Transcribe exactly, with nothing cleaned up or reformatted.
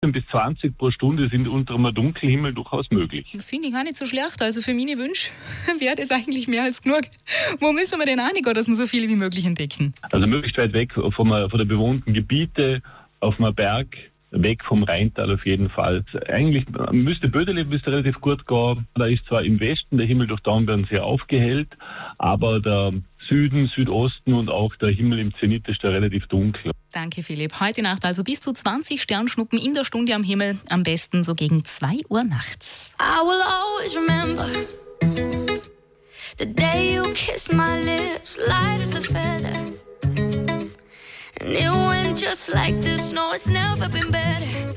bis zwanzig pro Stunde sind unter einem Dunkelhimmel durchaus möglich. Finde ich gar nicht so schlecht. Also für meine Wünsche wäre das eigentlich mehr als genug. Wo müssen wir denn hingehen, dass wir so viele wie möglich entdecken? Also möglichst weit weg von, von der bewohnten Gebiete, auf einem Berg, weg vom Rheintal auf jeden Fall. Eigentlich müsste Bödeli müsste relativ gut gehen. Da ist zwar im Westen der Himmel durch Dornbirn sehr aufgehellt, aber der Süden, Südosten und auch der Himmel im Zenit ist da relativ dunkel. Danke, Philipp. Heute Nacht also bis zu zwanzig Sternschnuppen in der Stunde am Himmel. Am besten so gegen zwei Uhr nachts. I will always remember the day you kissed my lips, light as a feather. And it went just like this, no, it's never been better.